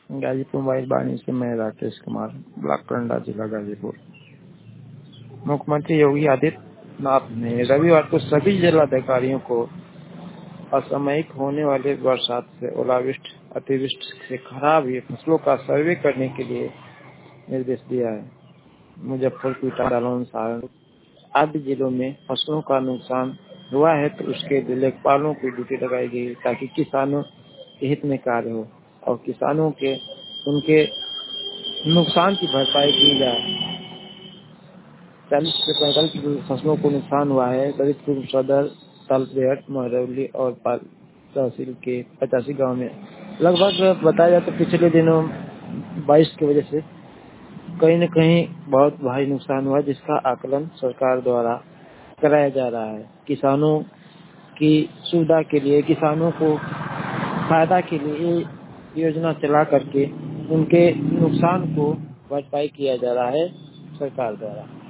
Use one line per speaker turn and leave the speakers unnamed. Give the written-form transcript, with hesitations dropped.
Ghazipur mobile वाणी से मैं Rakesh Kumar, block Tanda, जिला गाजीपुर। मुख्यमंत्री योगी आदित्यनाथ ने रविवार को सभी जिलाधिकारियों को असामयिक होने वाले बरसात से ओलावृष्टि, अतिवृष्टि से खराब हुई फसलों का सर्वे करने के लिए निर्देश दिया है। मुजफ्फरपुर, जालौन, सारण आदि जिलों में फसलों का नुकसान हुआ है तो उसके लिए लेखपालों की ड्यूटी लगाई गई ताकि किसानों के हित में कार्य हो और किसानों के उनके नुकसान की भरपाई की जाए। 40 से 45 फसलों को नुकसान हुआ है। ललितपुर सदर, तालबेहट, महरौली और पाल तहसील के 85 गांव में लगभग बताया जाए तो पिछले दिनों बारिश की वजह से कहीं न कहीं बहुत भारी नुकसान हुआ, जिसका आकलन सरकार द्वारा कराया जा रहा है। किसानों की सुविधा के लिए, किसानों को फायदा के लिए ये योजना चला करके उनके नुकसान को भरपाई किया जा रहा है सरकार द्वारा।